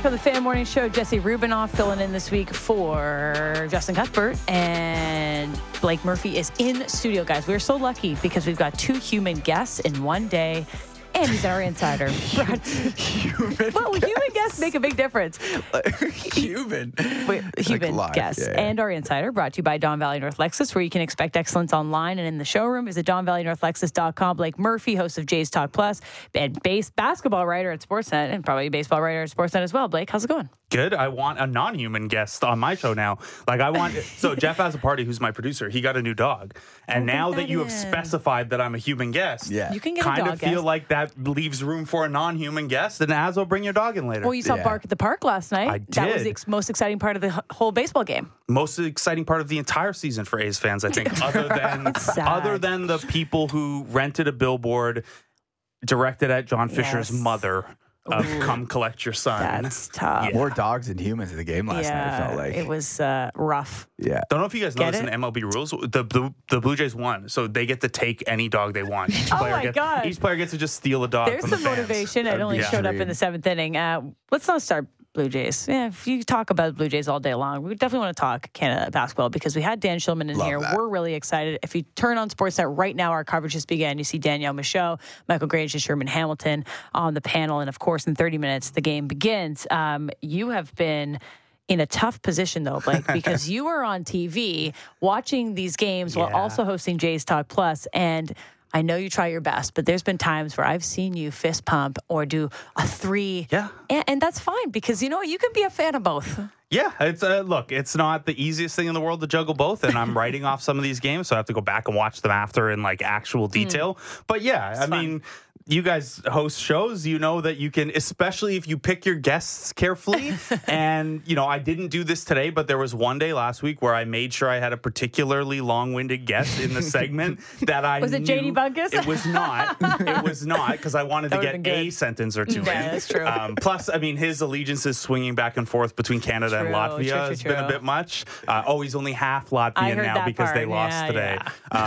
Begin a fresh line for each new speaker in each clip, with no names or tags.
Back on the Fan Morning Show, Jesse Rubinoff filling in this week for Justin Cuthbert, and Blake Murphy is in studio, guys. We're so lucky because we've got 2 human guests in one day, and he's our insider. Human guests make a big difference.
Human
Guests.
Yeah.
And our insider, brought to you by Don Valley North Lexus, where you can expect excellence online and in the showroom. Visit DonValleyNorthLexus.com. Blake Murphy, host of Jays Talk Plus, and basketball writer at Sportsnet, and probably baseball writer at Sportsnet as well. Blake, how's it going?
Good. I want a non-human guest on my show now. So Jeff has a party, who's my producer. He got a new dog. And now that you have specified that I'm a human guest,
you can get a dog
kind of feel
guest.
like that leaves room for a non-human guest. And Azzo, bring your dog in later.
Well, you saw Bark at the Park last night.
I
That was
did.
the most exciting part of the whole baseball game.
Most exciting part of the entire season for A's fans, I think, other than the people who rented a billboard directed at John Fisher's mother of "Come Collect Your Son."
That's tough.
More dogs than humans in the game last night, it felt like.
It was rough.
Yeah.
Don't know if you guys know
Get
this in
it?
MLB rules. The Blue Jays won, so they get to take any dog they want. Each
Oh my God.
Each player gets to just steal a dog
There's
from the
some
fans.
motivation. It only
Yeah.
showed up in the 7th inning. Let's not start Blue Jays. Yeah, if you talk about Blue Jays all day long, we definitely want to talk Canada basketball because we had Dan Shulman in
Love
here.
that.
We're really excited. If you turn on Sportsnet right now, our coverage just began. You see Danielle Michaud, Michael Grange, and Sherman Hamilton on the panel. And of course, in 30 minutes, the game begins. You have been in a tough position, though, Blake, because you are on TV watching these games while also hosting Jays Talk Plus, and I know you try your best, but there's been times where I've seen you fist pump or do a 3.
Yeah.
And that's fine because, you know, you can be a fan of both.
Yeah, it's look, it's not the easiest thing in the world to juggle both, and I'm writing off some of these games, so I have to go back and watch them after in like actual detail. But yeah, I mean, you guys host shows, you know that you can, especially if you pick your guests carefully. And, you know, I didn't do this today, but there was one day last week where I made sure I had a particularly long-winded guest in the segment that I
Was it
knew-
JD Bunkus?
It was not. It was not, because I wanted to
That
get
would've been
a
good.
sentence or two in.
Yeah, that's true.
Plus, I mean, his allegiances swinging back and forth between Canada and
True,
Latvia
true,
has been a
true.
bit much. He's only half
I
Latvian
heard
now
that
because they
part.
lost
Yeah,
today.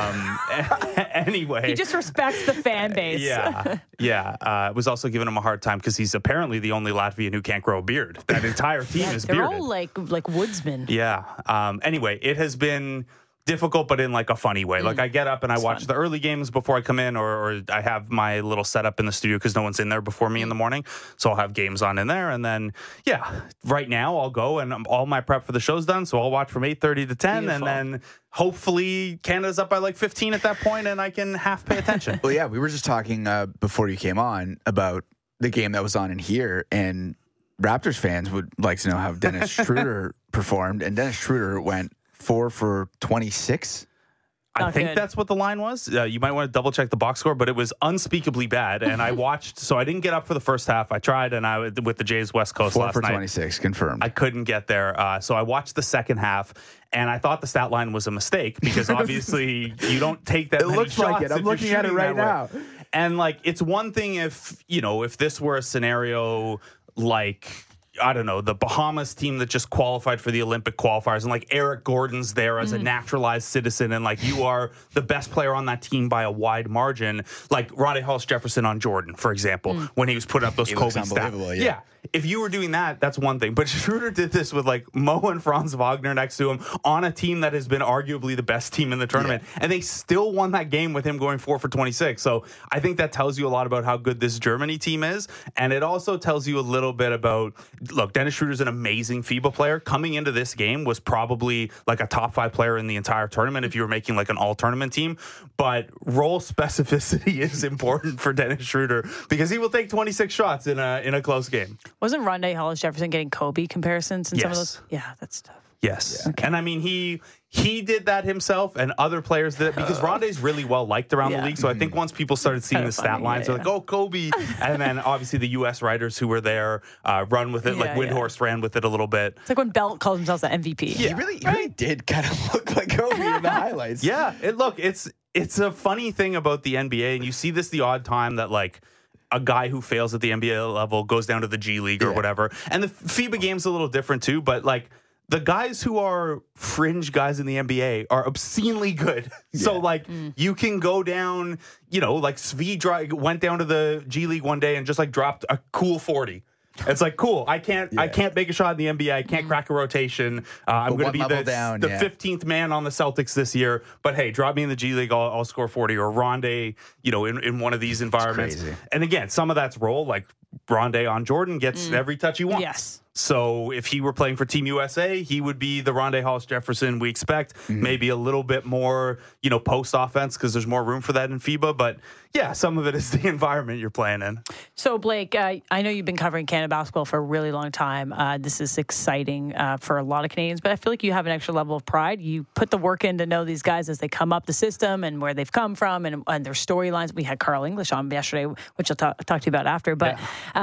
Anyway.
He just respects the fan base.
Yeah. It was also giving him a hard time because he's apparently the only Latvian who can't grow a beard. That entire team is
They're
bearded.
all like woodsmen.
Yeah. Anyway, it has been difficult, but in like a funny way. Like I get up and I watch the early games before I come in, or I have my little setup in the studio because no one's in there before me in the morning. So I'll have games on in there. And then, right now I'll go and all my prep for the show's done. So I'll watch from 8:30 to 10.
Beautiful.
And then hopefully Canada's up by like 15 at that point and I can half pay attention.
Well, yeah, we were just talking before you came on about the game that was on in here, and Raptors fans would like to know how Dennis Schroeder performed, and Dennis Schroeder went 4 for 26.
I
Not
think
good.
that's what the line was. You might want to double check the box score, but it was unspeakably bad. And I watched, so I didn't get up for the first half. I tried, and with the Jays West Coast
4
last
for
night.
26, confirmed.
I couldn't get there. So I watched the second half, and I thought the stat line was a mistake because obviously you don't take that
It
many
looks like
shots
it. I'm
if you're
looking at it
shooting
right
that way.
now.
And like, it's one thing if this were a scenario like, I don't know, the Bahamas team that just qualified for the Olympic qualifiers, and like Eric Gordon's there as a naturalized citizen, and like you are the best player on that team by a wide margin, like Ronnie Hollis Jefferson on Jordan, for example, when he was putting up those
He
Kobe
looks
stats.
unbelievable, yeah.
If you were doing that, that's one thing. But Schroeder did this with like Mo and Franz Wagner next to him on a team that has been arguably the best team in the tournament. And they still won that game with him going 4 for 26. So I think that tells you a lot about how good this Germany team is. And it also tells you a little bit about, look, Dennis Schroeder's an amazing FIBA player. Coming into this game was probably like a top 5 player in the entire tournament if you were making like an all-tournament team. But role specificity is important for Dennis Schroeder because he will take 26 shots in a close game.
Wasn't Rondé Hollis Jefferson getting Kobe comparisons in some of
Yes.
those? Yeah, that's tough.
Yes. And I mean, he did that himself, and other players did it because Rondé's really well liked around the league. So I think once people started seeing
kinda
the stat
funny,
lines,
yeah,
they're like, oh, Kobe. And then obviously the U.S. writers who were there run with it. Like
Yeah,
Windhorst ran with it a little bit.
It's like when Belt calls himself the MVP.
He really did kind of look like Kobe in the highlights.
Yeah. It's a funny thing about the NBA, and you see this the odd time that like a guy who fails at the NBA level goes down to the G League or whatever. And the FIBA game's a little different too, but like the guys who are fringe guys in the NBA are obscenely good. So like you can go down, like Svi went down to the G League one day and just like dropped a cool 40. It's like, cool. I can't make a shot in the NBA. I can't crack a rotation. I'm going to be the 15th man on the Celtics this year. But hey, drop me in the G League. I'll score 40. Or Rondé, in one of these environments. And again, some of that's role. Like Rondé on Jordan gets every touch he wants.
Yes.
So if he were playing for Team USA, he would be the Rondé Hollis-Jefferson we expect. Maybe a little bit more, post offense because there's more room for that in FIBA. But yeah, some of it is the environment you're playing in.
So Blake, I know you've been covering Canada basketball for a really long time. This is exciting for a lot of Canadians, but I feel like you have an extra level of pride. You put the work in to know these guys as they come up the system and where they've come from and their storylines. We had Carl English on yesterday, which I'll talk to you about after. But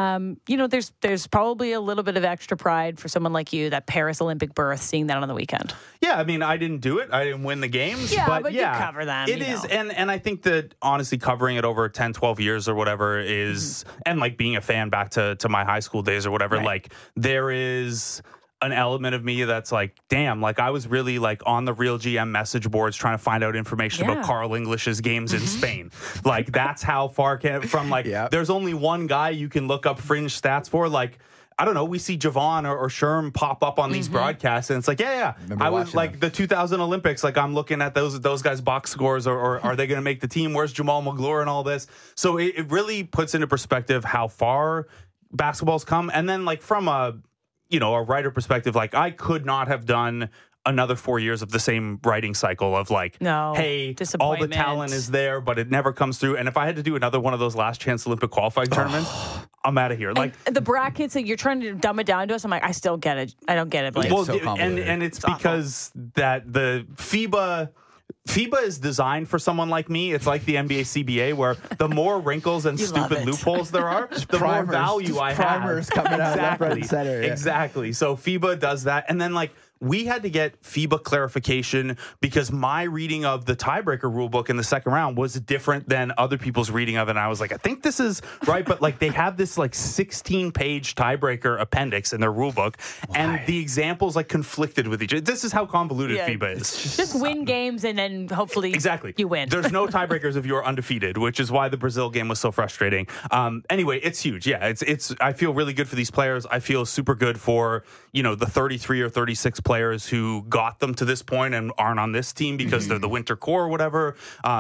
there's probably a little bit of extra pride for someone like you, that Paris Olympic berth, seeing that on the weekend.
Yeah, I mean, I didn't do it. I didn't win the games. But
you cover them.
It is, and I think that honestly covering it over 10, 12 years or whatever is, and like being a fan back to my high school days or whatever, like there is an element of me that's like, damn, like I was really like on the Real GM message boards trying to find out information about Carl English's games in Spain. Like that's how far from like, there's only one guy you can look up fringe stats for. Like, I don't know, we see Javon or Sherm pop up on these broadcasts, and it's like, I was like the 2000 Olympics, like I'm looking at those guys' box scores, or are they going to make the team? Where's Jamal McGlure and all this? So it really puts into perspective how far basketball's come. And then like from a writer perspective, like I could not have done another 4 years of the same writing cycle of like, hey, all the talent is there, but it never comes through. And if I had to do another one of those last chance Olympic qualifying tournaments, I'm out of here. Like
the brackets that you're trying to dumb it down to us, I'm like, I still get it. I don't get it. Blake.
Well, and it's because that the FIBA is designed for someone like me. It's like the NBA CBA, where the more wrinkles and stupid loopholes there are, the more value I have.
Primers coming out left, right, and center. Yeah.
Exactly. So FIBA does that, and then like we had to get FIBA clarification because my reading of the tiebreaker rulebook in the second round was different than other people's reading of it. And I was like, I think this is right, but like they have this like 16-page tiebreaker appendix in their rulebook, and the examples like conflicted with each other. This is how convoluted FIBA is.
Just win games and then hopefully you win.
There's no tiebreakers if you're undefeated, which is why the Brazil game was so frustrating. Anyway, it's huge. Yeah, it's. I feel really good for these players. I feel super good for the 33 or 36 players who got them to this point and aren't on this team because they're the winter core or whatever.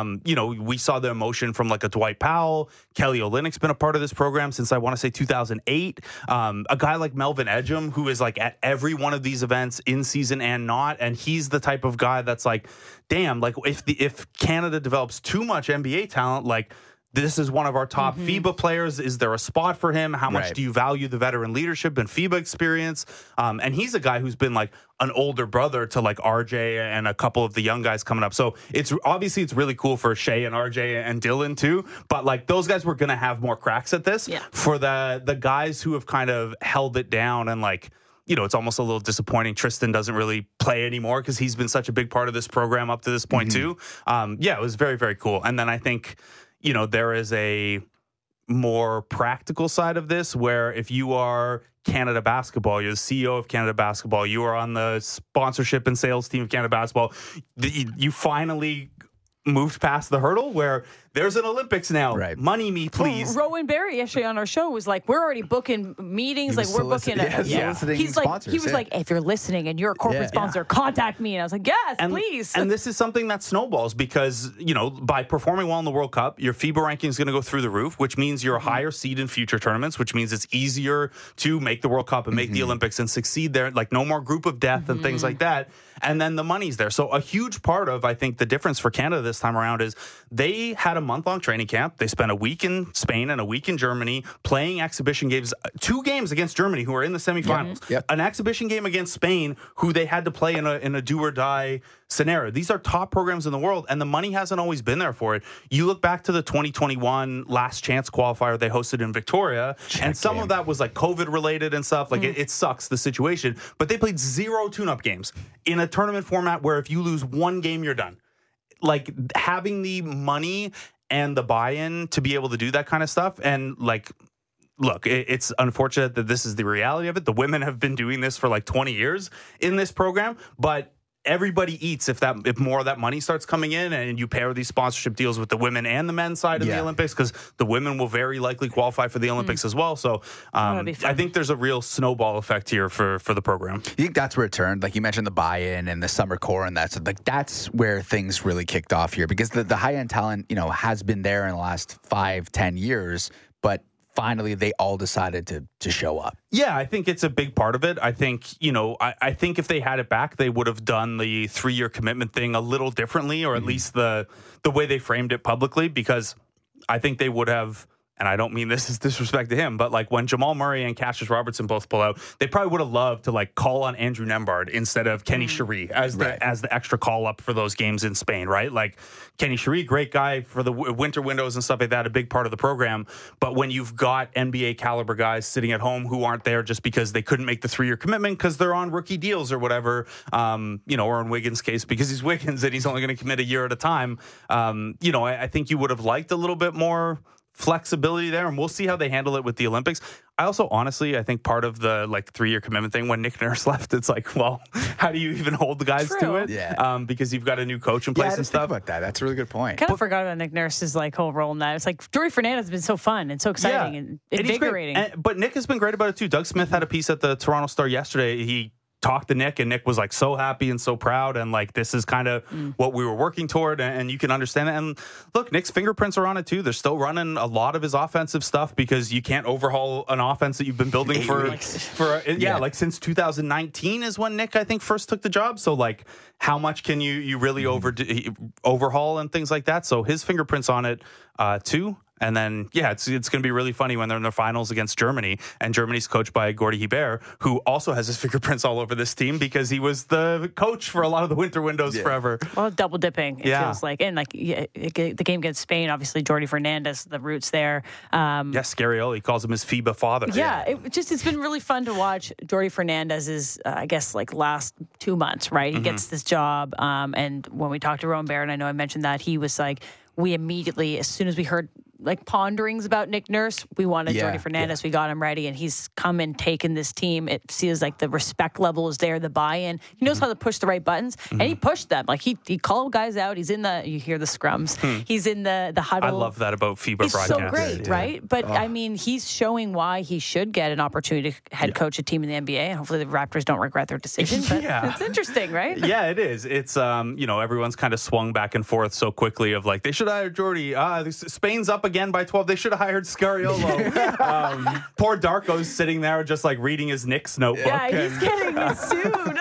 We saw the emotion from like a Dwight Powell. Kelly Olynyk's been a part of this program since I want to say 2008. A guy like Melvin Ejim, who is like at every one of these events in season and not, and he's the type of guy that's like, damn, like if Canada develops too much NBA talent, like this is one of our top FIBA players. Is there a spot for him? How much do you value the veteran leadership and FIBA experience? And he's a guy who's been like an older brother to like RJ and a couple of the young guys coming up. So it's really cool for Shea and RJ and Dylan too. But like those guys were going to have more cracks at this. Yeah. For the guys who have kind of held it down and like, it's almost a little disappointing. Tristan doesn't really play anymore because he's been such a big part of this program up to this point too. It was very, very cool. And then I think, there is a more practical side of this where if you are Canada Basketball, you're the CEO of Canada Basketball, you are on the sponsorship and sales team of Canada Basketball, you finally moved past the hurdle where there's an Olympics now. Right. Money me, please.
Well, Rowan Barry yesterday on our show was like, we're already booking meetings. Like, we're booking. He's like, he was like, if you're listening and you're a corporate sponsor, contact me. And I was like, yes, please.
And this is something that snowballs because, by performing well in the World Cup, your FIBA ranking is going to go through the roof, which means you're a higher seed in future tournaments, which means it's easier to make the World Cup and make the Olympics and succeed there. Like, no more group of death and things like that. And then the money's there. So a huge part of, I think, the difference for Canada this time around is they had a month-long training camp. They spent a week in Spain and a week in Germany playing exhibition games, 2 games against Germany, who are in the semifinals, an exhibition game against Spain, who they had to play in a do-or-die scenario. These are top programs in the world, and the money hasn't always been there for it. You look back to the 2021 last chance qualifier they hosted in Victoria, and some of that was like COVID-related and stuff. Like, it sucks, the situation. But they played 0 tune-up games in a tournament format where if you lose 1 game, you're done. Like, having the money and the buy-in to be able to do that kind of stuff. And like, look, it's unfortunate that this is the reality of it. The women have been doing this for like 20 years in this program, but everybody eats if more of that money starts coming in, and you pair these sponsorship deals with the women and the men's side of the Olympics, because the women will very likely qualify for the Olympics as well. So I think there's a real snowball effect here for the program.
You think that's where it turned? Like you mentioned the buy-in and the summer core, and that's where things really kicked off here, because the high-end talent, has been there in the last 5-10 years, but finally they all decided to show up.
Yeah, I think it's a big part of it. I think, I think if they had it back, they would have done the 3-year commitment thing a little differently, or at least the way they framed it publicly, because I think they would have, and I don't mean this as disrespect to him, but like when Jamal Murray and Cassius Robertson both pull out, they probably would have loved to like call on Andrew Nembhard instead of Kenny Cherie as the extra call up for those games in Spain, right? Like Kenny Cherie, great guy for the winter windows and stuff like that, a big part of the program. But when you've got NBA caliber guys sitting at home who aren't there just because they couldn't make the 3-year commitment because they're on rookie deals or whatever, or in Wiggins' case because he's Wiggins and he's only going to commit a year at a time. I think you would have liked a little bit more flexibility there, and we'll see how they handle it with the Olympics. I also, honestly, I think part of the 3-year commitment thing, when Nick Nurse left, it's like, well, how do you even hold the guys to it?
Yeah.
Because you've got a new coach in place and stuff.
Think about that. That's a really good point.
Kind of forgot about Nick Nurse's whole role in that. It's like Jordy Fernandez has been so fun and so exciting and invigorating.
But Nick has been great about it too. Doug Smith had a piece at the Toronto Star yesterday. He talked to Nick, and Nick was so happy and so proud, and this is kind of what we were working toward, and you can understand it. And look, Nick's fingerprints are on it too. They're still running a lot of his offensive stuff because you can't overhaul an offense that you've been building since 2019 is when Nick, I think, first took the job. So how much can you really overhaul and things like that? So his fingerprints on it too. And then, it's going to be really funny when they're in the finals against Germany, and Germany's coached by Gordy Hebert, who also has his fingerprints all over this team because he was the coach for a lot of the winter windows forever.
Well, double dipping, it feels like. And the game against Spain, obviously, Jordy Fernandez, the roots there.
Scarioli calls him his FIBA father.
Yeah, it's been really fun to watch Jordy Fernandez's, last 2 months, right? He gets this job. And when we talked to Rowan Barron, I know I mentioned that, he was we immediately, as soon as we heard ponderings about Nick Nurse, we wanted Jordy Fernandez. We got him ready, and he's come and taken this team. It feels like the respect level is there, the buy-in. He knows how to push the right buttons, and he pushed them. He called guys out. He's in you hear the scrums. He's in the huddle.
I love that about FIBA broadcast.
It's so great, right? But he's showing why he should get an opportunity to head coach a team in the NBA, and hopefully the Raptors don't regret their decision. But it's interesting, right?
Yeah, it is. It's everyone's kind of swung back and forth so quickly of they should hire Jordy. Spain's up again by 12. They should have hired Scariolo. Poor Darko's sitting there just reading his Knicks notebook.
Yeah, he's getting sued.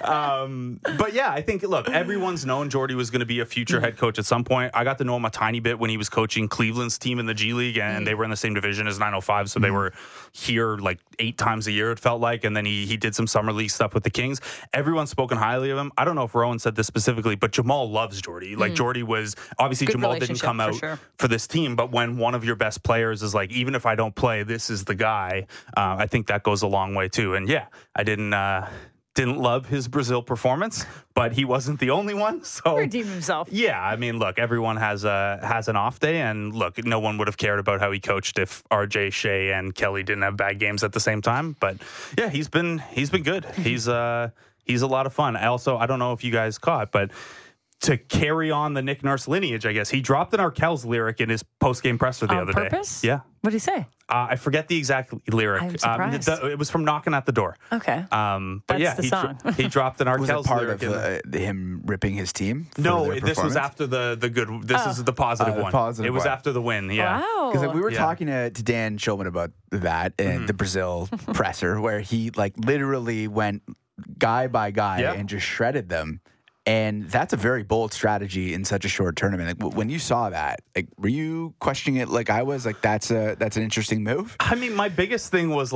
But I think, look, everyone's known Jordy was going to be a future head coach at some point. I got to know him a tiny bit when he was coaching Cleveland's team in the G League, and they were in the same division as 905, so they were here 8 times a year, it felt like, and then he did some summer league stuff with the Kings. Everyone's spoken highly of him. I don't know if Rowan said this specifically, but Jamal loves Jordy. Jordy was, obviously
Good
Jamal didn't come out for this team, but when one of your best players is even if I don't play, this is the guy, I think that goes a long way too. And I didn't love his Brazil performance, but he wasn't the only one. So
redeemed himself.
Yeah, I mean, look, everyone has an off day, and look, no one would have cared about how he coached if RJ, Shea, and Kelly didn't have bad games at the same time. But he's been good. He's a lot of fun. I don't know if you guys caught, but to carry on the Nick Nurse lineage, I guess he dropped an Arkells lyric in his post-game presser the other day. On
purpose?
Yeah.
What did he say?
I forget the exact lyric.
I'm surprised.
It was from Knocking at the Door.
Okay.
But
That's the song.
He dropped an Arkells
Was it part
lyric
of him ripping his team?
No, this was after the good. This is the positive one.
Positive
it was
one.
after the win. Yeah.
Wow.
Because we were talking to Dan Shulman about that and the Brazil presser, where he literally went guy by guy and just shredded them. And that's a very bold strategy in such a short tournament. When you saw that, were you questioning it like I was? That's an interesting move?
I mean, my biggest thing was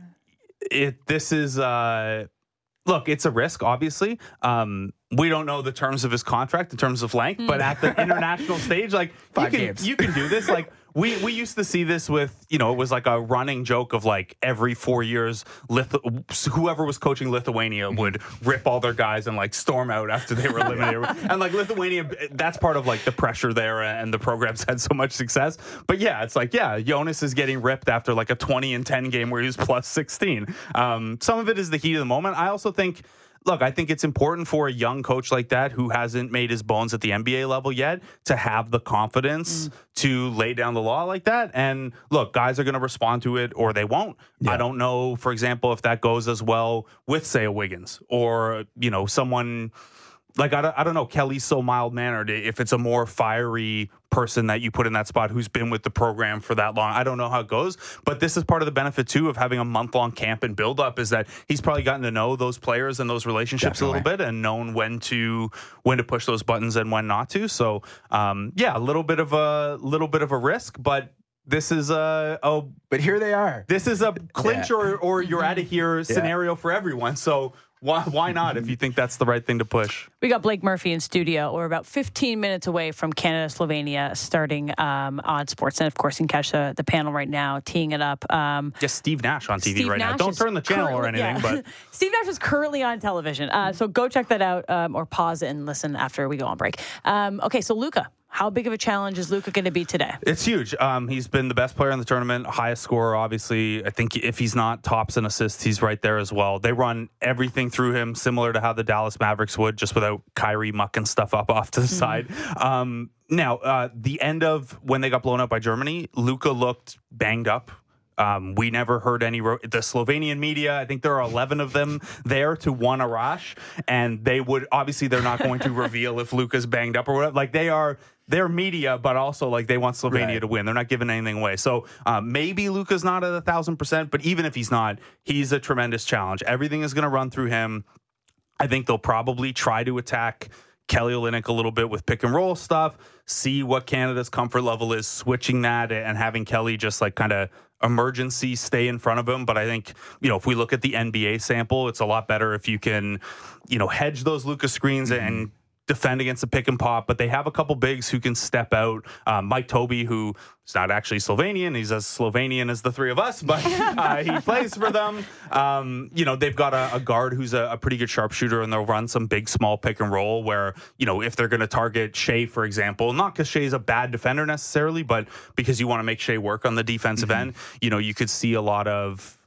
this is look, it's a risk, obviously. We don't know the terms of his contract in terms of length, but at the international stage,
5 games.
You can do this. We used to see this with, it was a running joke of every 4 years, whoever was coaching Lithuania would rip all their guys and storm out after they were eliminated. And Lithuania, that's part of the pressure there, and the program's had so much success. But it's Jonas is getting ripped after a 20-10 game where he was plus 16. Some of it is the heat of the moment. I also think, look, I think it's important for a young coach like that who hasn't made his bones at the NBA level yet to have the confidence to lay down the law like that. And look, guys are going to respond to it or they won't. Yeah. I don't know, for example, if that goes as well with, say, a Wiggins or, someone like, I don't know, Kelly's so mild-mannered. If it's a more fiery person that you put in that spot who's been with the program for that long, I don't know how it goes. But this is part of the benefit, too, of having a month-long camp and build-up is that he's probably gotten to know those players and those relationships a little bit and known when to push those buttons and when not to. So, a little bit of a risk, but this is
but here they are.
This is a clinch or you're out of here scenario for everyone. So why not if you think that's the right thing to push?
We got Blake Murphy in studio. We're about 15 minutes away from Canada-Slovenia starting on Sportsnet. Of course, you can catch the panel right now, teeing it up.
Just Steve Nash on TV
Steve
right
Nash
now. Don't turn the channel or anything. But
Steve Nash is currently on television. So go check that out or pause it and listen after we go on break. Okay, so Luka. How big of a challenge is Luka going to be today?
It's huge. He's been the best player in the tournament, highest scorer, obviously. I think if he's not tops in assists, he's right there as well. They run everything through him, similar to how the Dallas Mavericks would, just without Kyrie mucking stuff up off to the side. Now, the end of when they got blown up by Germany, Luka looked banged up. We never heard the Slovenian media. I think there are 11 of them there to one Arash, and they're not going to reveal if Luka's banged up or whatever. Like they're media, but also like they want Slovenia to win. They're not giving anything away. So maybe Luka's not at 1,000%, but even if he's not, he's a tremendous challenge. Everything is going to run through him. I think they'll probably try to attack Kelly Olynyk a little bit with pick and roll stuff, see what Canada's comfort level is, switching that and having Kelly just like kind of emergency stay in front of him. But I think, if we look at the NBA sample, it's a lot better if you can, hedge those Luka screens and defend against the pick and pop. But they have a couple bigs who can step out. Mike Tobey, who is not actually Slovenian. He's as Slovenian as the three of us, but he plays for them. They've got a guard who's a pretty good sharpshooter, and they'll run some big, small pick and roll where, if they're going to target Shea, for example, not because Shea's a bad defender necessarily, but because you want to make Shea work on the defensive end, you could see a lot of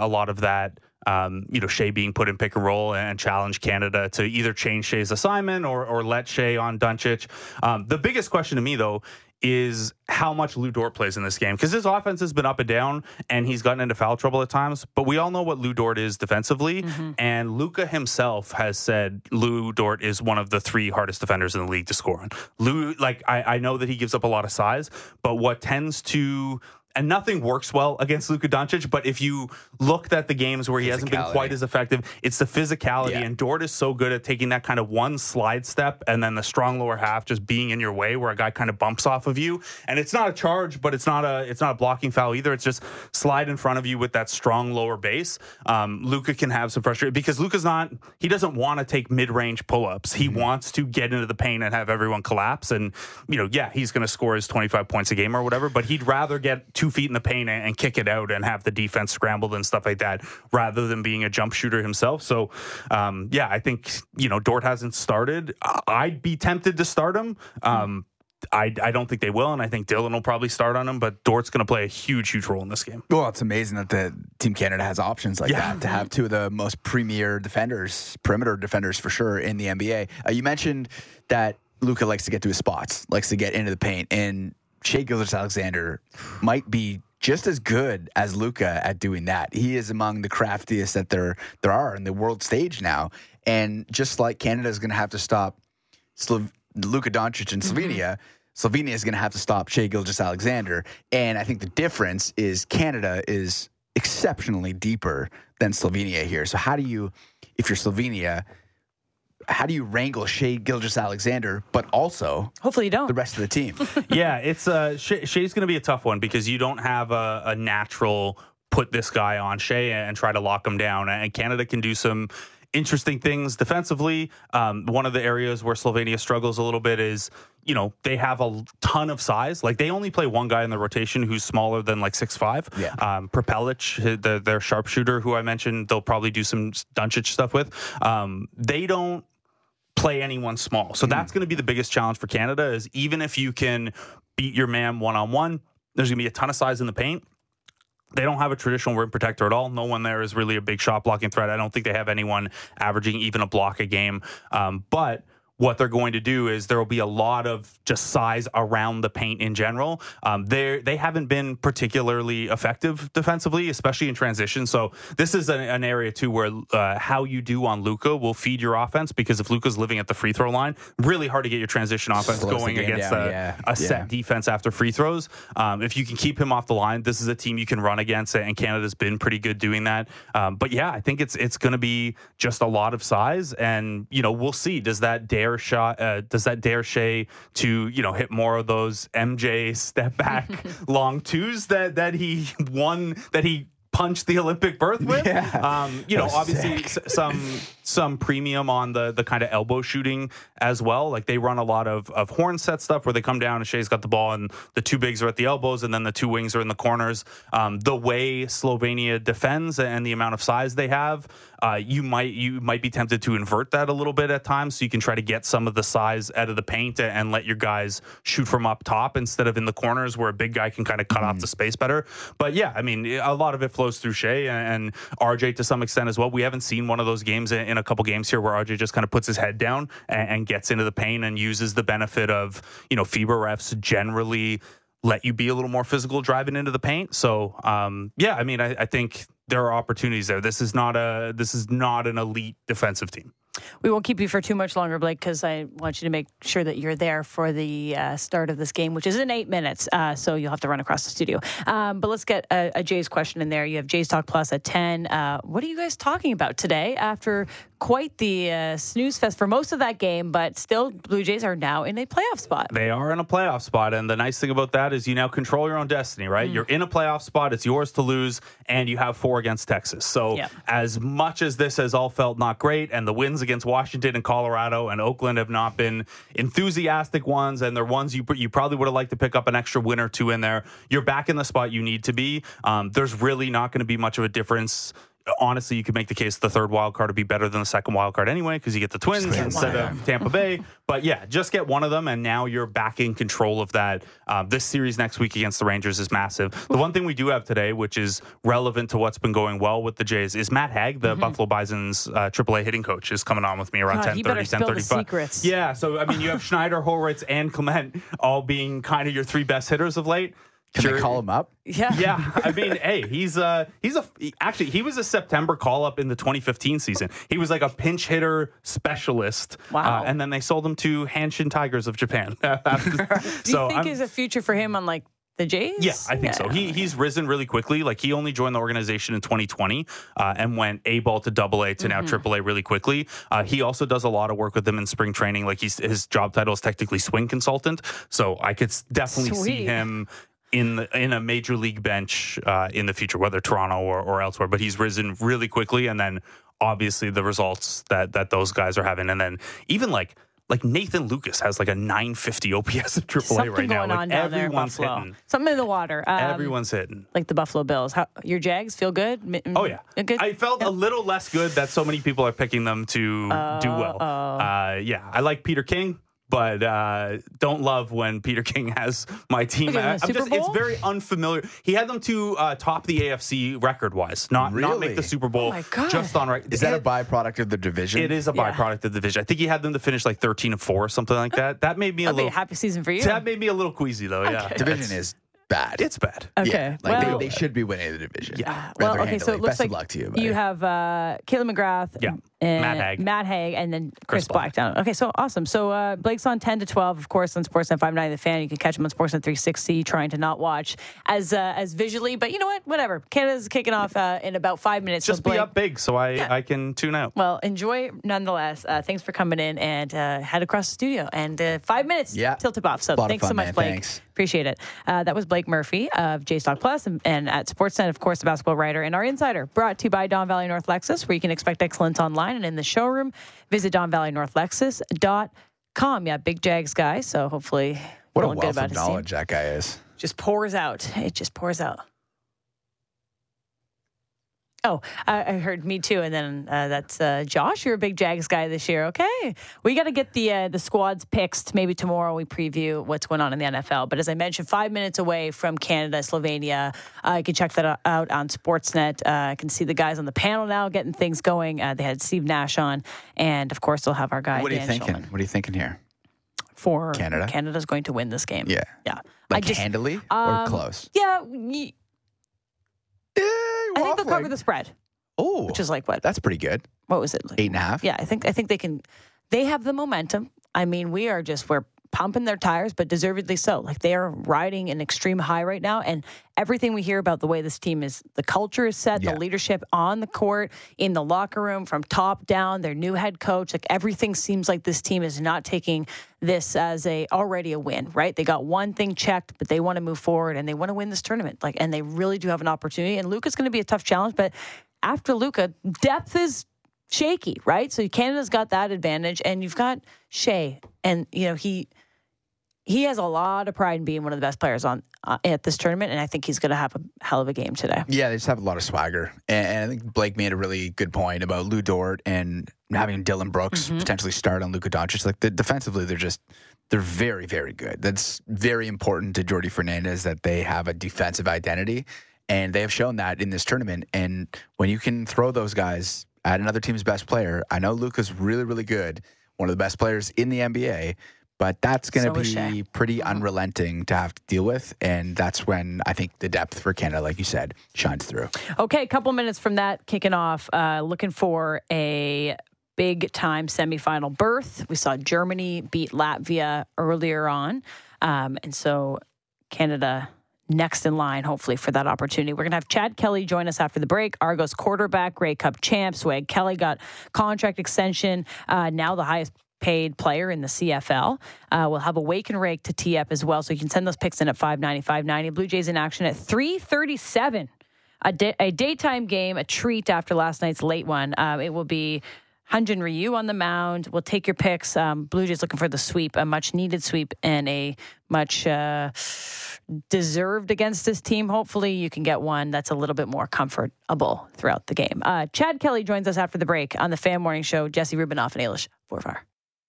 that. Shea being put in pick and roll and challenge Canada to either change Shea's assignment or let Shea on Doncic. The biggest question to me, though, is how much Lou Dort plays in this game, because his offense has been up and down and he's gotten into foul trouble at times, but we all know what Lou Dort is defensively. And Luka himself has said Lou Dort is one of the 3 hardest defenders in the league to score on. Lou, I know that he gives up a lot of size, but what tends to... And nothing works well against Luka Doncic, but if you looked at the games where he hasn't been quite as effective, it's the physicality. Yeah. And Dort is so good at taking that kind of one slide step and then the strong lower half just being in your way where a guy kind of bumps off of you. And it's not a charge, but it's not a blocking foul either. It's just slide in front of you with that strong lower base. Luka can have some frustration because he doesn't want to take mid-range pull-ups. He wants to get into the paint and have everyone collapse. And, he's going to score his 25 points a game or whatever, but he'd rather get 2 feet in the paint and kick it out and have the defense scrambled and stuff like that rather than being a jump shooter himself. So, I think, Dort hasn't started. I'd be tempted to start him. I don't think they will, and I think Dylan will probably start on him, but Dort's going to play a huge, huge role in this game.
Well, it's amazing that the Team Canada has options like that to have 2 of the most premier defenders, perimeter defenders for sure, in the NBA. You mentioned that Luka likes to get to his spots, likes to get into the paint, and Shai Gilgeous-Alexander might be just as good as Luka at doing that. He is among the craftiest that there are in the world stage now. And just like Canada is going to have to stop Luka Doncic in Slovenia, Slovenia is going to have to stop Shai Gilgeous-Alexander. And I think the difference is Canada is exceptionally deeper than Slovenia here. So if you're Slovenia, how do you wrangle Shai Gilgeous-Alexander, but also
hopefully you don't
the rest of the team?
It's Shai's going to be a tough one because you don't have a natural put this guy on Shai and try to lock him down. And Canada can do some interesting things defensively. One of the areas where Slovenia struggles a little bit is, they have a ton of size. Like they only play one guy in the rotation who's smaller than like 6'5".
Yeah.
Prepelic, their sharpshooter, who I mentioned, they'll probably do some Doncic stuff with. They don't play anyone small. So that's going to be the biggest challenge for Canada is even if you can beat your man one-on-one, there's going to be a ton of size in the paint. They don't have a traditional rim protector at all. No one there is really a big shot blocking threat. I don't think they have anyone averaging even a block a game. But what they're going to do is there will be a lot of just size around the paint in general. They haven't been particularly effective defensively, especially in transition. So this is an area too where how you do on Luka will feed your offense, because if Luka's living at the free throw line, really hard to get your transition offense going against a set defense after free throws. If you can keep him off the line, this is a team you can run against, and Canada's been pretty good doing that. But yeah, I think it's going to be just a lot of size, and we'll see. Does that dare Shea to hit more of those MJ step back long twos that he punched the Olympic berth with? Obviously some premium on the kind of elbow shooting as well. Like they run a lot of horn set stuff where they come down and Shea's got the ball and the two bigs are at the elbows and then the two wings are in the corners. The way Slovenia defends and the amount of size they have, you might be tempted to invert that a little bit at times, so you can try to get some of the size out of the paint and let your guys shoot from up top instead of in the corners where a big guy can kind of cut off the space better. But yeah, I mean, a lot of it flows through Shea and RJ to some extent as well. We haven't seen one of those games in a couple games here where RJ just kind of puts his head down and gets into the paint and uses the benefit of, FIBA refs generally let you be a little more physical driving into the paint. So, I think there are opportunities there. This is not an elite defensive team.
We won't keep you for too much longer, Blake, because I want you to make sure that you're there for the start of this game, which is in 8 minutes. So you'll have to run across the studio. But let's get a Jays question in there. You have Jays Talk Plus at 10. What are you guys talking about today after quite the snooze fest for most of that game, but still Blue Jays are now in a playoff spot?
They are in a playoff spot, and the nice thing about that is you now control your own destiny, right? You're in a playoff spot. It's yours to lose, and you have 4 against Texas. So as much as this has all felt not great, and the wins against Washington and Colorado and Oakland have not been enthusiastic ones, and they're ones you probably would have liked to pick up an extra win or two in there, you're back in the spot you need to be. There's really not going to be much of a difference. Honestly, you could make the case the third wild card would be better than the second wild card anyway, because you get the Twins instead of Tampa Bay. But yeah, just get one of them, and now you're back in control of that. This series next week against the Rangers is massive. The one thing we do have today, which is relevant to what's been going well with the Jays, is Matt Hague, the Buffalo Bison's AAA hitting coach, is coming on with me around 10:30, 10:35. Yeah, so I mean, you have Schneider, Horwitz, and Clement all being kind of your 3 best hitters of late.
Can they call him up?
Yeah.
I mean, hey, he was a September call up in the 2015 season. He was like a pinch hitter specialist.
Wow.
And then they sold him to Hanshin Tigers of Japan.
Do you think there's a future for him on the Jays?
Yeah, I think so. He's risen really quickly. Like he only joined the organization in 2020 and went A-ball to AA to now AAA really quickly. He also does a lot of work with them in spring training. Like his job title is technically swing consultant. So I could definitely see him in a major league bench in the future, whether Toronto or elsewhere. But he's risen really quickly, and then obviously the results that those guys are having, and then even like Nathan Lucas has like a 950 OPS at AAA
Something
right now.
Going on down
everyone's
there,
hitting.
Something in the water.
Everyone's hitting.
Like the Buffalo Bills. Your Jags feel good?
Oh yeah,
good?
I felt a little less good that so many people are picking them to do well. I like Peter King. But don't love when Peter King has my team. It's very unfamiliar. He had them to top the AFC record-wise, not make the Super Bowl.
Oh my God.
Just on right.
Is that a byproduct of the division?
It is a byproduct of the division. I think he had them to finish like 13-4 or something like that. That made me a little
happy season for you.
That made me a little queasy though. Yeah,
division is bad.
It's bad.
Okay.
Yeah, they should be winning the division.
Yeah.
Well, okay, so it looks
Best
like
of luck to you, buddy.
you have Caitlin McGrath, and Matt Hague, and then Chris Blackdown. Okay, so awesome. So Blake's on 10 to 12, of course, on Sportsnet 590 The Fan. You can catch him on Sportsnet 360, trying to not watch as visually, but you know what? Whatever. Canada's kicking off in about 5 minutes.
Just be up big so I can tune out.
Well, enjoy nonetheless. Thanks for coming in and head across the studio. And 5 minutes till tip off. So thanks so much, Blake.
Thanks.
Appreciate it. That was Blake Murphy of Jays Talk Plus and at Sportsnet, of course, the basketball writer and our insider. Brought to you by Don Valley North Lexus, where you can expect excellence online and in the showroom. Visit DonValleyNorthLexus.com. Yeah, big Jags guy. So hopefully,
what a
good
wealth
about
of knowledge that guy is.
Just pours out. It just pours out. Oh, I heard me too. And then that's Josh. You're a big Jags guy this year. Okay. We got to get the squads picks. Maybe tomorrow we preview what's going on in the NFL. But as I mentioned, 5 minutes away from Canada, Slovenia. You can check that out on Sportsnet. I can see the guys on the panel now getting things going. They had Steve Nash on. And, of course, they'll have our guy,
What are you
Dan
thinking?
Shulman.
What are you thinking here?
For
Canada?
Canada's going to win this game.
Yeah.
Yeah.
Handily or close?
Yeah. I think they'll
Waffling.
cover the spread,
Oh,
which is like what?
that's pretty good.
What was it? Like,
8.5.
Yeah, I think they can. They have the momentum. I mean, we're pumping their tires, but deservedly so. Like they are riding an extreme high right now, and everything we hear about the way this team is, the culture is set, the leadership on the court, in the locker room, from top down, their new head coach, like everything seems like this team is not taking this as already a win, right? They got one thing checked, but they want to move forward and they want to win this tournament. Like, and they really do have an opportunity. And Luka's going to be a tough challenge, but after Luka, depth is shaky, right? So Canada's got that advantage, and you've got Shea, and he has a lot of pride in being one of the best players on at this tournament, and I think he's going to have a hell of a game today.
Yeah, they just have a lot of swagger. And I think Blake made a really good point about Lou Dort and having Dylan Brooks potentially start on Luka Doncic. Like defensively, they're very, very good. That's very important to Jordi Fernandez that they have a defensive identity, and they have shown that in this tournament. And when you can throw those guys at another team's best player, I know Luka's really, really good, one of the best players in the NBA, but that's going to be pretty unrelenting to have to deal with. And that's when I think the depth for Canada, like you said, shines through.
Okay, a couple minutes from that, kicking off, looking for a big-time semifinal berth. We saw Germany beat Latvia earlier on. And so Canada next in line, hopefully, for that opportunity. We're going to have Chad Kelly join us after the break. Argos quarterback, Grey Cup champ. Swag Kelly got contract extension, now the highest paid player in the CFL. We'll have a wake and rake to tee up as well, so you can send those picks in at 590, 590. Blue Jays in action at 3:37. A daytime game, a treat after last night's late one. It will be Hyun-Jin Ryu on the mound. We'll take your picks. Blue Jays looking for the sweep, a much-needed sweep, and a much deserved against this team. Hopefully you can get one that's a little bit more comfortable throughout the game. Chad Kelly joins us after the break on the Fan Morning Show. Jesse Rubinoff and Ailish Forfar.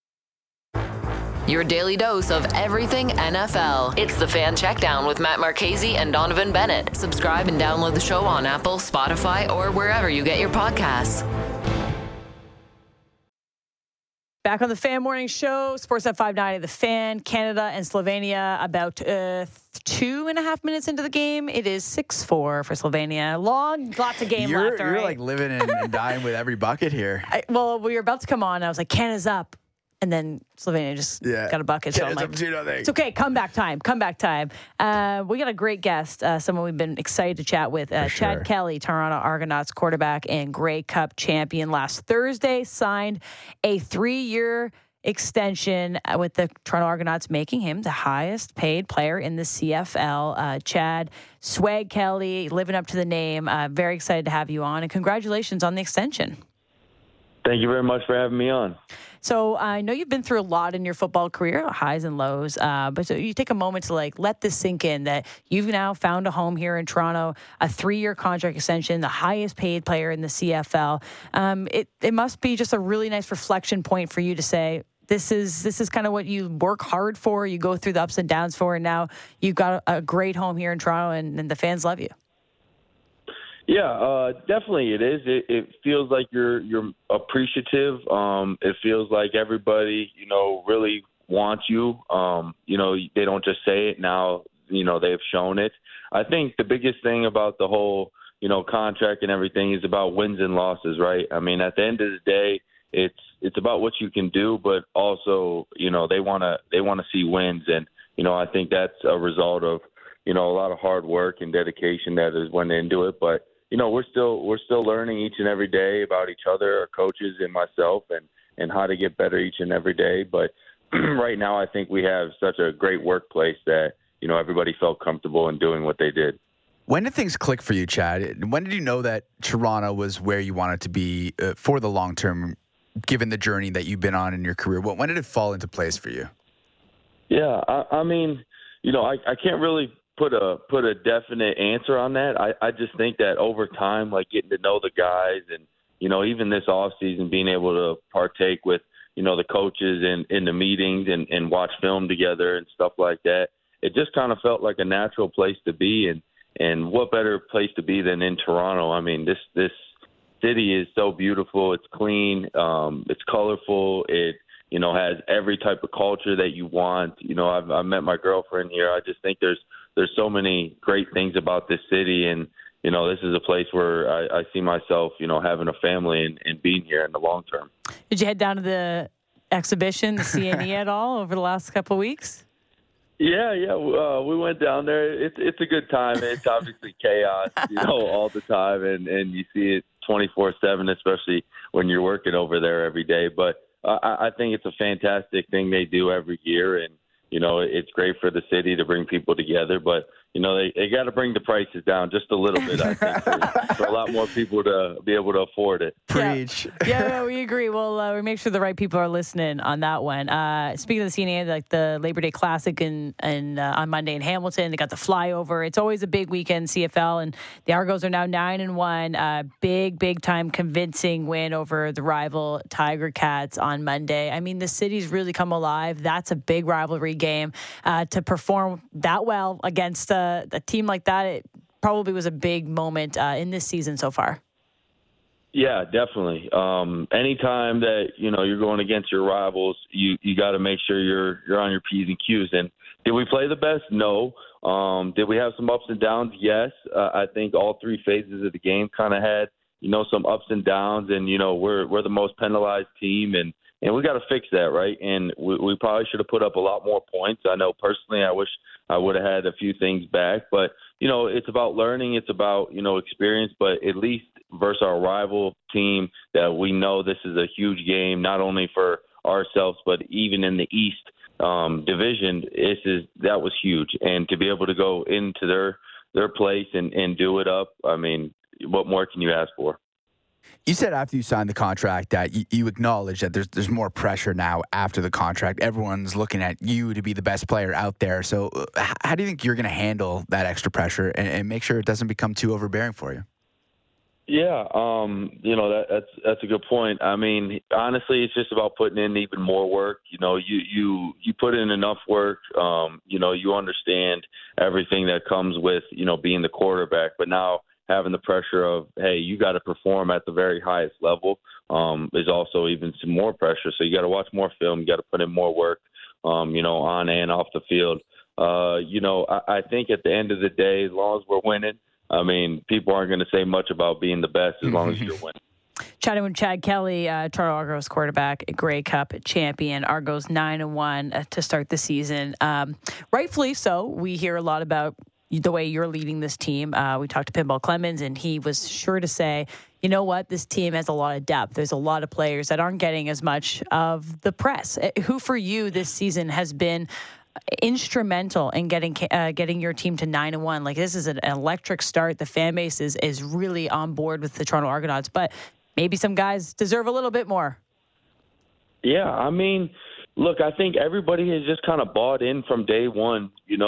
Your daily dose of everything NFL. It's the Fan Checkdown with Matt Marchese and Donovan Bennett. Subscribe and download the show on Apple, Spotify, or wherever you get your podcasts.
Back on the Fan Morning Show, Sportsnet 590, The Fan, Canada and Slovenia about 2.5 minutes into the game. It is 6-4 for Slovenia. Lots of game left.
You're like living and dying with every bucket here.
Well, we were about to come on. I was like, Canada's up. And then Slovenia just got a bucket. So I'm like, it's okay. Comeback time. We got a great guest, someone we've been excited to chat with. Chad Kelly, Toronto Argonauts quarterback and Grey Cup champion, last Thursday signed a 3-year extension with the Toronto Argonauts, making him the highest paid player in the CFL. Chad, Swag Kelly, living up to the name. Very excited to have you on, and congratulations on the extension.
Thank you very much for having me on.
So I know you've been through a lot in your football career, highs and lows, but so you take a moment to let this sink in that you've now found a home here in Toronto, a 3-year contract extension, the highest paid player in the CFL. It must be just a really nice reflection point for you to say, this is kind of what you work hard for, you go through the ups and downs for, and now you've got a great home here in Toronto, and the fans love you.
Yeah, definitely it is. It feels like you're appreciative. It feels like everybody, really wants you. They don't just say it now. They've shown it. I think the biggest thing about the whole, contract and everything is about wins and losses, right? I mean, at the end of the day, it's about what you can do, but also, they want to see wins, and I think that's a result of a lot of hard work and dedication that has went into it, but. We're still learning each and every day about each other, our coaches and myself, and how to get better each and every day. But right now, I think we have such a great workplace that, everybody felt comfortable in doing what they did.
When did things click for you, Chad? When did you know that Toronto was where you wanted to be for the long term, given the journey that you've been on in your career? When did it fall into place for you?
Yeah, I mean, I can't really put a definite answer on that. I just think that over time, like getting to know the guys and, you know, even this off season, being able to partake with, you know, the coaches in the meetings and watch film together and stuff like that, it just kind of felt like a natural place to be. And what better place to be than in Toronto? I mean, this city is so beautiful. It's clean. It's colorful. It, you know, has every type of culture that you want. You know, I've met my girlfriend here. I just think there's so many great things about this city. And, you know, this is a place where I see myself, you know, having a family and being here in the long term.
Did you head down to the exhibition, the CNE at all over the last couple of weeks?
Yeah. We went down there. It's a good time. It's obviously chaos, you know, all the time. And you see it 24/7, especially when you're working over there every day. But I think it's a fantastic thing they do every year. And, you know, it's great for the city to bring people together. But, you know, they got to bring the prices down just a little bit, I think, for a lot more people to be able to afford it.
Preach.
Yeah, we agree. Well, we make sure the right people are listening on that one. Speaking of the CNA, like the Labor Day Classic and on Monday in Hamilton, they got the flyover. It's always a big weekend, CFL, and the Argos are now 9-1. Big time convincing win over the rival Tiger Cats on Monday. I mean, the city's really come alive. That's a big rivalry game. To perform that well against a team like that, it probably was a big moment in this season so far.
Yeah, definitely. Anytime that, you know, you're going against your rivals, you got to make sure you're on your P's and Q's. And did we play the best? No. Did we have some ups and downs? Yes. I think all three phases of the game kind of had, you know, some ups and downs. And, you know, we're the most penalized team, and we got to fix that, right? And we probably should have put up a lot more points. I know personally I wish I would have had a few things back. But, you know, it's about learning. It's about, you know, experience. But at least versus our rival team, that we know this is a huge game, not only for ourselves, but even in the East division, that was huge. And to be able to go into their place and do it up, I mean, what more can you ask for?
You said after you signed the contract that you acknowledge that there's more pressure now after the contract. Everyone's looking at you to be the best player out there. So how do you think you're going to handle that extra pressure and make sure it doesn't become too overbearing for you?
Yeah, you know, that's a good point. I mean, honestly, it's just about putting in even more work. You know, you put in enough work. You know, you understand everything that comes with, you know, being the quarterback. But now having the pressure of, hey, you got to perform at the very highest level is also even some more pressure. So you got to watch more film. You got to put in more work, you know, on and off the field. You know, I think at the end of the day, as long as we're winning, I mean, people aren't going to say much about being the best as long as you're winning.
Chatting with Chad Kelly, Toronto Argos quarterback, Grey Cup champion, Argos 9-1 to start the season. Rightfully so. We hear a lot about the way you're leading this team. We talked to Pinball Clemens, and he was sure to say, you know what, this team has a lot of depth. There's a lot of players that aren't getting as much of the press. Who for you this season has been instrumental in getting your team to 9-1? Like, this is an electric start. The fan base is really on board with the Toronto Argonauts, but maybe some guys deserve a little bit more.
Yeah, I mean, look, I think everybody has just kind of bought in from day one. You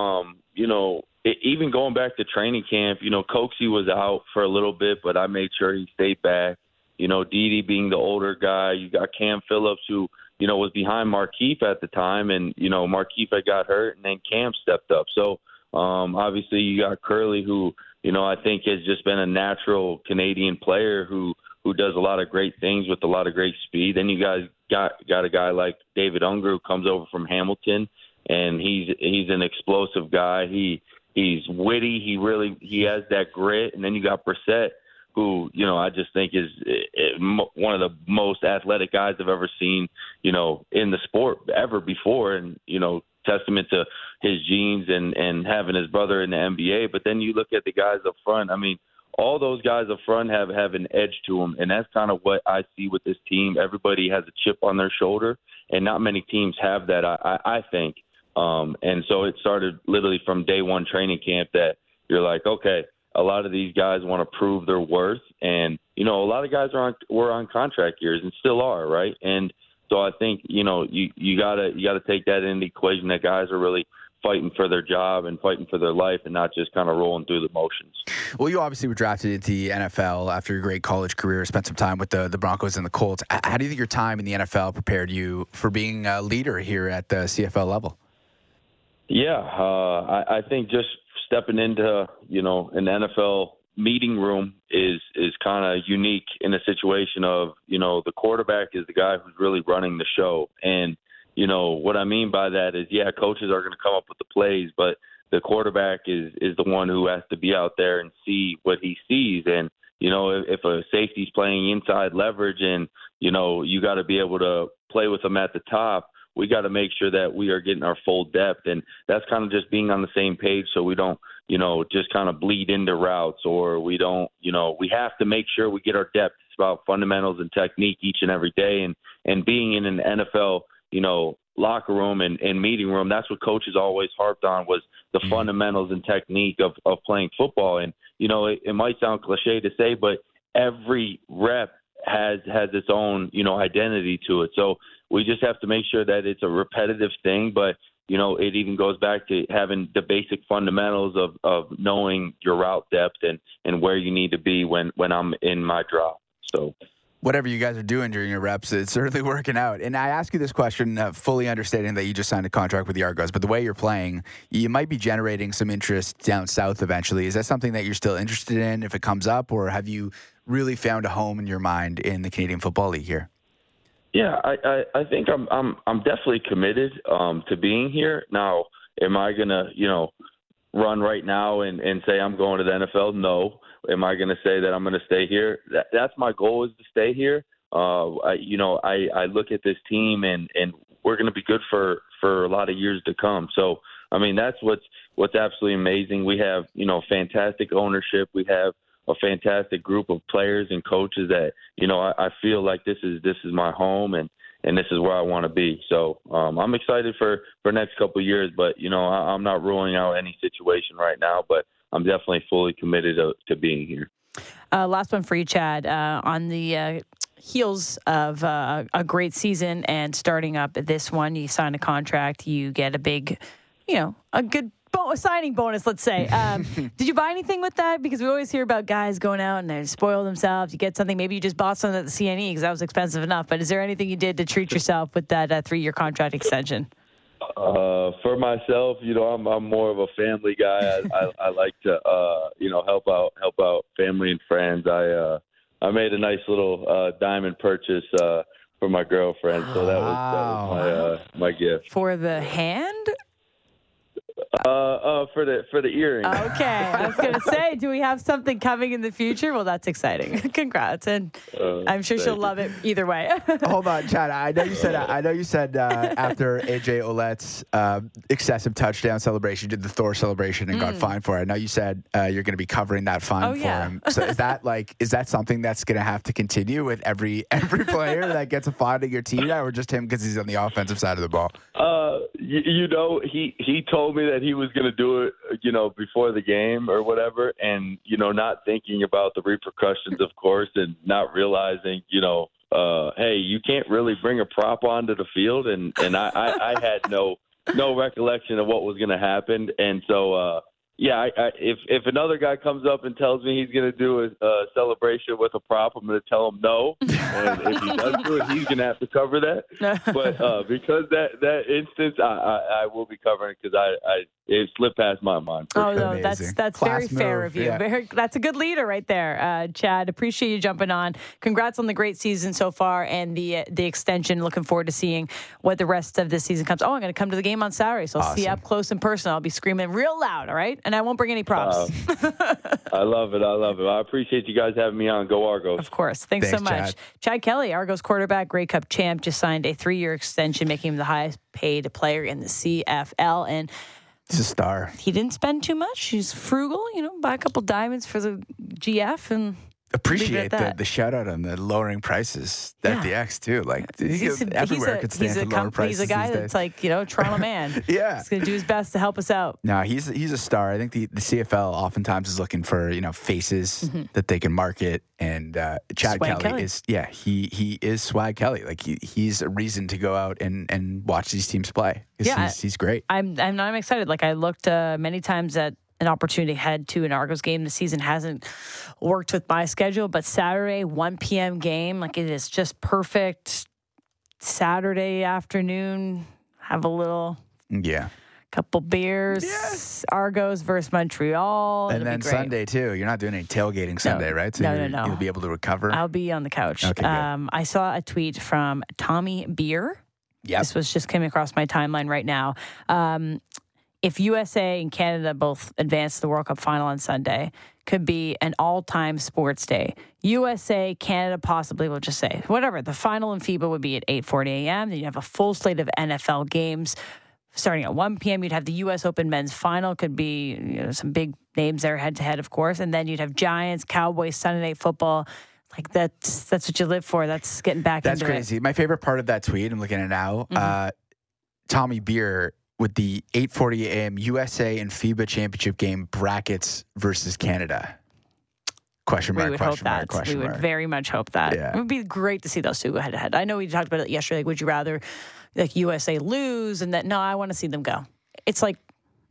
know, even going back to training camp, you know, Coxie was out for a little bit, but I made sure he stayed back. You know, Didi being the older guy, you got Cam Phillips, who, you know, was behind Markeith at the time, and, you know, Markeith had got hurt, and then Cam stepped up. So, obviously you got Curley, who, you know, I think has just been a natural Canadian player who does a lot of great things with a lot of great speed. Then you guys got a guy like David Unger, who comes over from Hamilton, and he's an explosive guy. He's witty. He has that grit. And then you got Brissett, who, you know, I just think is one of the most athletic guys I've ever seen, you know, in the sport ever before. And, you know, testament to his genes and having his brother in the NBA. But then you look at the guys up front. I mean, all those guys up front have an edge to them. And that's kind of what I see with this team. Everybody has a chip on their shoulder, and not many teams have that, I think. And so it started literally from day one training camp that you're like, okay, a lot of these guys want to prove their worth. And, you know, a lot of guys were on contract years and still are, right? And so I think, you know, you gotta take that into the equation, that guys are really fighting for their job and fighting for their life and not just kind of rolling through the motions.
Well, you obviously were drafted into the NFL after your great college career, spent some time with the Broncos and the Colts. How do you think your time in the NFL prepared you for being a leader here at the CFL level?
Yeah, I think just stepping into, an NFL meeting room is kind of unique in a situation of, the quarterback is the guy who's really running the show. And, what I mean by that is, coaches are going to come up with the plays, but the quarterback is the one who has to be out there and see what he sees. And, if a safety's playing inside leverage and, you got to be able to play with them at the top, we got to make sure that we are getting our full depth. And that's kind of just being on the same page so we don't, just kind of bleed into routes, or we don't, we have to make sure we get our depth. It's about fundamentals and technique each and every day. And being in an NFL, locker room and meeting room, that's what coaches always harped on, was the fundamentals and technique of playing football. And, it might sound cliche to say, but every rep has its own, identity to it. So we just have to make sure that it's a repetitive thing, but, it even goes back to having the basic fundamentals of knowing your route depth and where you need to be when I'm in my drop. So
whatever you guys are doing during your reps, it's certainly working out. And I ask you this question, fully understanding that you just signed a contract with the Argos, but the way you're playing, you might be generating some interest down south eventually. Is that something that you're still interested in if it comes up, or have you really found a home in your mind in the Canadian Football League here?
Yeah, I think I'm definitely committed to being here. Now, am I gonna run right now and say I'm going to the NFL? No. Am I gonna say that I'm gonna stay here? That's my goal, is to stay here. I look at this team and we're gonna be good for a lot of years to come. So I mean, that's what's absolutely amazing. We have fantastic ownership. We have a fantastic group of players and coaches that, I feel like this is my home and this is where I want to be. So I'm excited for next couple of years, but, I'm not ruling out any situation right now, but I'm definitely fully committed to being here.
Last one for you, Chad. On the heels of a great season and starting up this one, you sign a contract, you get a big, a good signing bonus, let's say. Did you buy anything with that? Because we always hear about guys going out and they spoil themselves. You get something, maybe you just bought something at the CNE because that was expensive enough. But is there anything you did to treat yourself with that 3-year contract extension?
For myself, I'm more of a family guy. I like to, help out family and friends. I made a nice little diamond purchase for my girlfriend, so that was my gift.
For the hand?
For the earring.
Okay, I was going to say, do we have something coming in the future? Well, that's exciting. Congrats, and I'm sure she'll love it either way.
Hold on, Chad. I know you said after AJ Ouellette's excessive touchdown celebration, you did the Thor celebration and got fined for it. I know you said you're going to be covering that fine for him. So is that something that's going to have to continue with every player that gets a fine at your team now, or just him because he's on the offensive side of the ball?
He told me that he was going to do it, before the game or whatever, and not thinking about the repercussions, of course, and not realizing, hey, you can't really bring a prop onto the field, and I had no recollection of what was going to happen, and so if another guy comes up and tells me he's going to do a celebration with a prop, I'm going to tell him no. And if he does do it, he's going to have to cover that. But because that instance, I will be covering it because it slipped past my mind.
Oh, no, that's very fair of you. Yeah. That's a good leader right there, Chad. Appreciate you jumping on. Congrats on the great season so far and the extension. Looking forward to seeing what the rest of this season comes. Oh, I'm going to come to the game on Saturday, so I'll see you up close in person. I'll be screaming real loud, all right? And I won't bring any props.
I love it. I appreciate you guys having me on. Go Argos.
Of course. Thanks so much. Chad Kelly, Argos quarterback, Grey Cup champ, just signed a 3-year extension, making him the highest paid player in the CFL. And
he's a star.
He didn't spend too much. He's frugal, buy a couple diamonds for the GF and
appreciate the shout out on the lowering prices at the X too. Like everywhere could stand for lower prices.
He's a guy that's like, Toronto man.
Yeah.
He's going to do his best to help us out.
No, he's a star. I think the CFL oftentimes is looking for, faces that they can market. And Chad
Swag
Kelly is, he is Swag Kelly. Like he's a reason to go out and watch these teams play.
Yeah,
he's great.
I'm excited. Like I looked many times at an opportunity to head to an Argos game. The season hasn't worked with my schedule, but Saturday, 1 p.m. game, like it is just perfect. Saturday afternoon, have a little couple beers.
Yes.
Argos versus Montreal.
And then Sunday too. You're not doing any tailgating Sunday, right? So
no.
You'll be able to recover.
I'll be on the couch.
Okay, good.
I saw a tweet from Tommy Beer.
Yep.
This was just coming across my timeline right now. If USA and Canada both advance to the World Cup final on Sunday, could be an all-time sports day. USA, Canada possibly, we'll just say. Whatever. The final in FIBA would be at 8:40 a.m. Then you have a full slate of NFL games starting at 1 p.m. You'd have the U.S. Open men's final. Could be some big names there head-to-head, of course. And then you'd have Giants, Cowboys, Sunday Night Football. Like that's what you live for. That's getting back into it.
That's crazy. My favorite part of that tweet, I'm looking at it now, Tommy Beer with the 8:40 a.m. USA and FIBA championship game brackets versus Canada. Question mark, question mark, question mark.
We would very much hope that.
Yeah.
It would be great to see those two go head to head. I know we talked about it yesterday. Like, would you rather like USA lose and that? No, I want to see them go. It's like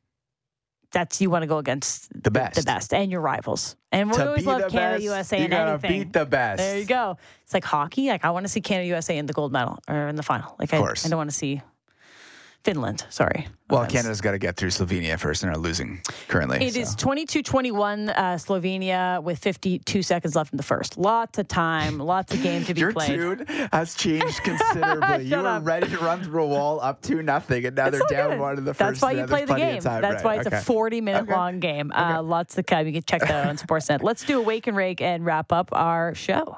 you want to go against
the best
and your rivals. And we always love Canada, USA, and anything.
Beat the best.
There you go. It's like hockey. Like I want to see Canada, USA in the gold medal or in the final. Like
of course.
I don't want to see Finland. Sorry.
Well, Canada's got to get through Slovenia first and are losing currently.
It is 22-21 Slovenia with 52 seconds left in the first. Lots of time, lots of game to be played.
Your tune has changed considerably. You were ready to run through a wall up 2-0, and now they're down one in the first.
That's why you play the game. That's why it's a 40-minute long game. Lots to come. You can check that out on Sportsnet. Let's do a wake and rake and wrap up our show.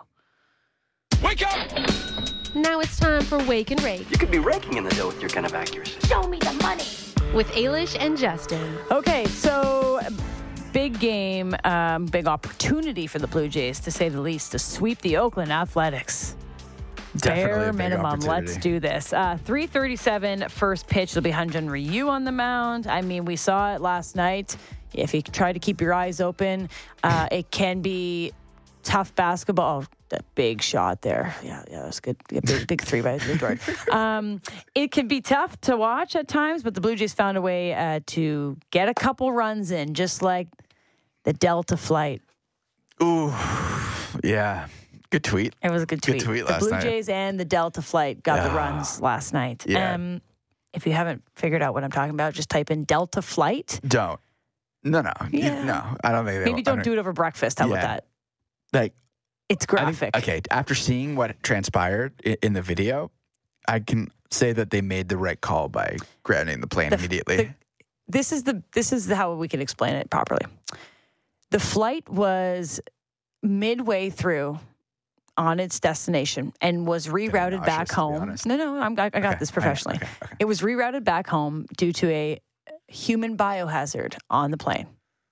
Wake up!
Now it's time for Wake and Rake.
You could be raking in the dough with your kind of accuracy.
Show me the money. With Ailish and Justin.
Okay, so big game, big opportunity for the Blue Jays, to say the least, to sweep the Oakland Athletics.
Definitely
Bare
a big
minimum. Let's do this. 3:37 first pitch. There'll be Hyun-Jin Ryu on the mound. I mean, we saw it last night. If you try to keep your eyes open, it can be tough basketball. Oh, that big shot there. Yeah, that was good. Big three by Jordan. It can be tough to watch at times, but the Blue Jays found a way to get a couple runs in, just like the Delta flight.
Ooh, yeah. Good tweet.
It was a good tweet.
Good tweet last night.
The Blue Jays and the Delta flight got the runs last night.
Yeah.
If you haven't figured out what I'm talking about, just type in Delta flight.
Don't. No.
Yeah.
No, I don't think they
Maybe don't do it over breakfast. How about that?
Like,
it's graphic.
After seeing what transpired in the video, I can say that they made the right call by grounding the plane immediately.
This is how we can explain it properly. The flight was midway through on its destination and was rerouted back home. No, I got this professionally. Okay. It was rerouted back home due to a human biohazard on the plane.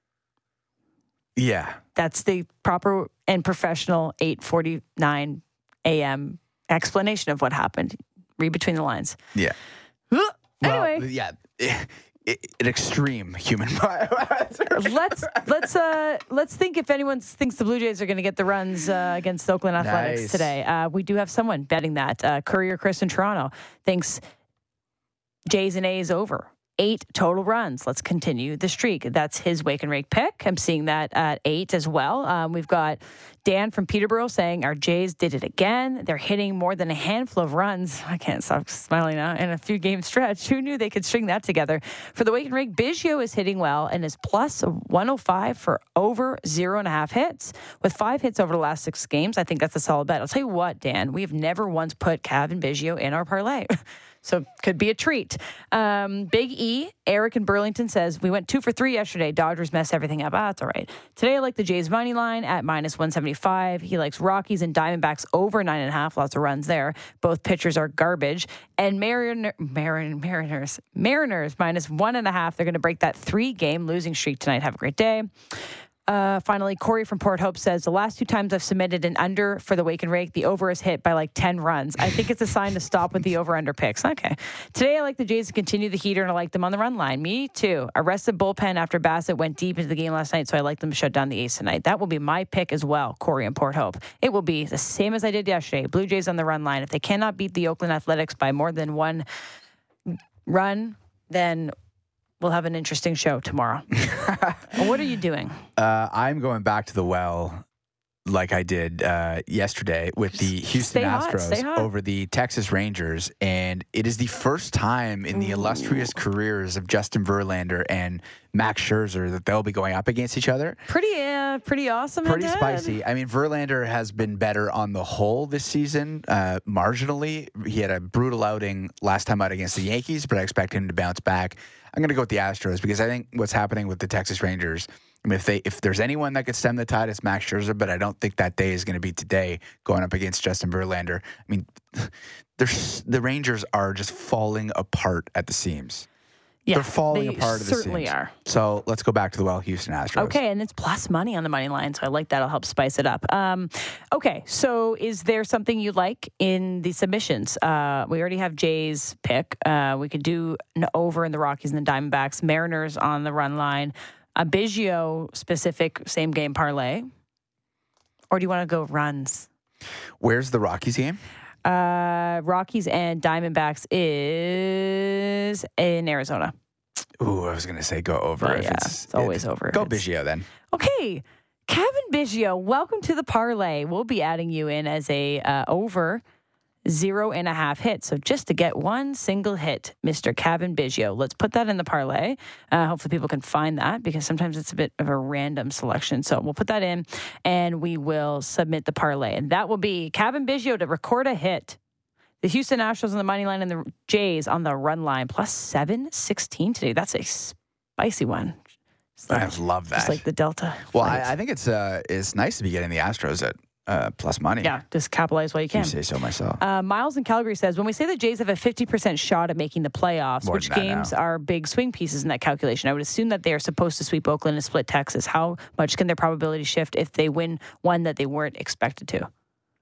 Yeah.
That's the proper and professional 8:49 a.m. explanation of what happened. Read between the lines.
Yeah.
Anyway.
Well, yeah. An extreme human biohazard.
Let's think if anyone thinks the Blue Jays are going to get the runs against the Oakland Athletics today. We do have someone betting that. Courier Chris in Toronto thinks Jays and A's over. 8 total runs. Let's continue the streak. That's his wake and rake pick. I'm seeing that at 8 as well. We've got Dan from Peterborough saying our Jays did it again. They're hitting more than a handful of runs. I can't stop smiling now. In a few game stretch. Who knew they could string that together? For the wake and rake, Biggio is hitting well and is plus 105 for over 0.5 hits. With 5 hits over the last 6 games, I think that's a solid bet. I'll tell you what, Dan, we have never once put Kevin Biggio in our parlay. So could be a treat. Big E, Eric in Burlington says, we went 2 for 3 yesterday. Dodgers mess everything up. That's all right. Today I like the Jays money line at minus 175. He likes Rockies and Diamondbacks over 9.5. Lots of runs there. Both pitchers are garbage. And Mariners minus 1.5. They're going to break that 3-game losing streak tonight. Have a great day. Finally, Corey from Port Hope says, the last 2 times I've submitted an under for the Wake and Rake, the over is hit by like 10 runs. I think it's a sign to stop with the over-under picks. Okay. Today, I like the Jays to continue the heater, and I like them on the run line. Me too. I rested bullpen after Bassett went deep into the game last night, so I like them to shut down the Ace tonight. That will be my pick as well, Corey and Port Hope. It will be the same as I did yesterday. Blue Jays on the run line. If they cannot beat the Oakland Athletics by more than 1 run, then we'll have an interesting show tomorrow. What are you doing?
I'm going back to the well like I did yesterday with the Houston Astros over the Texas Rangers. And it is the first time in the illustrious careers of Justin Verlander and Max Scherzer that they'll be going up against each other.
Pretty awesome.
Pretty spicy. I mean, Verlander has been better on the whole this season, marginally. He had a brutal outing last time out against the Yankees, but I expect him to bounce back. I'm going to go with the Astros because I think what's happening with the Texas Rangers, I mean, if there's anyone that could stem the tide, it's Max Scherzer, but I don't think that day is going to be today going up against Justin Verlander. I mean, the Rangers are just falling apart at the seams.
Yeah,
they're falling apart at the seams.
Certainly are.
So let's go back to the well, Houston Astros.
Okay, and it's plus money on the money line, so I like that. It'll help spice it up. Okay, so is there something you like in the submissions? We already have Jay's pick. We could do an over in the Rockies and the Diamondbacks. Mariners on the run line. A Biggio specific same game parlay. Or do you want to go runs?
Where's the Rockies game?
Rockies and Diamondbacks is in Arizona.
Ooh, I was going to say go over.
Well, it's always over.
Go Biggio then.
Okay. Kevin Biggio, welcome to the parlay. We'll be adding you in as a over 0.5 hits. So just to get one single hit, Mr. Kevin Biggio. Let's put that in the parlay. Hopefully people can find that because sometimes it's a bit of a random selection. So we'll put that in and we will submit the parlay. And that will be Kevin Biggio to record a hit. The Houston Astros on the money line and the Jays on the run line. Plus 716 today. That's a spicy one.
I love that.
Just like the Delta.
Well, I think it's nice to be getting the Astros at plus money.
Yeah, just capitalize while you can.
You say so myself.
Miles in Calgary says, when we say the Jays have a 50% shot at making the playoffs, which games are big swing pieces in that calculation? I would assume that they are supposed to sweep Oakland and split Texas. How much can their probability shift if they win one that they weren't expected to?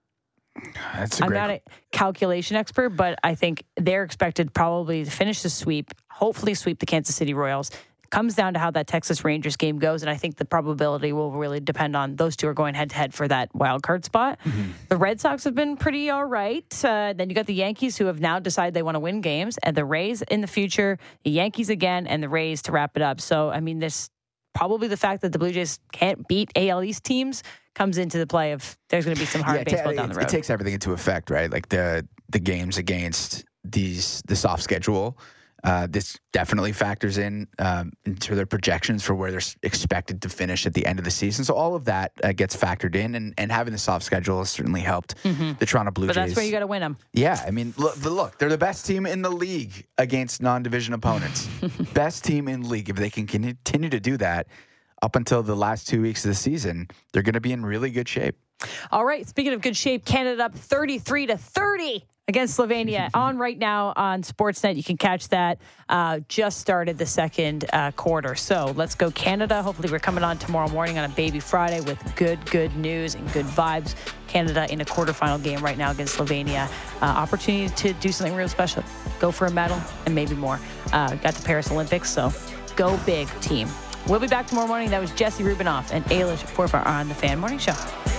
I'm not a calculation expert, but I think they're expected probably to finish the sweep, hopefully sweep the Kansas City Royals. Comes down to how that Texas Rangers game goes, and I think the probability will really depend on those two are going head-to-head for that wild card spot. Mm-hmm. The Red Sox have been pretty all right. Then you got the Yankees who have now decided they want to win games, and the Rays in the future, the Yankees again, and the Rays to wrap it up. So, I mean, this probably the fact that the Blue Jays can't beat AL East teams comes into the play of there's going to be some hard baseball down the road.
It takes everything into effect, right? Like the games against the soft schedule. This definitely factors in into their projections for where they're expected to finish at the end of the season. So all of that gets factored in, and having the soft schedule has certainly helped the Toronto Blue Jays.
But that's where you got to win them.
Yeah, I mean, look, they're the best team in the league against non-division opponents. Best team in the league. If they can continue to do that up until the last 2 weeks of the season, they're going to be in really good shape.
All right, speaking of good shape, Canada up 33-30 against Slovenia on right now on Sportsnet. You can catch that. Just started the second quarter. So let's go Canada. Hopefully we're coming on tomorrow morning on a Baby Friday with good news and good vibes. Canada in a quarterfinal game right now against Slovenia. Opportunity to do something real special. Go for a medal and maybe more. Got the Paris Olympics, so go big, team. We'll be back tomorrow morning. That was Jesse Rubinoff and Ailish Porfar on the Fan Morning Show.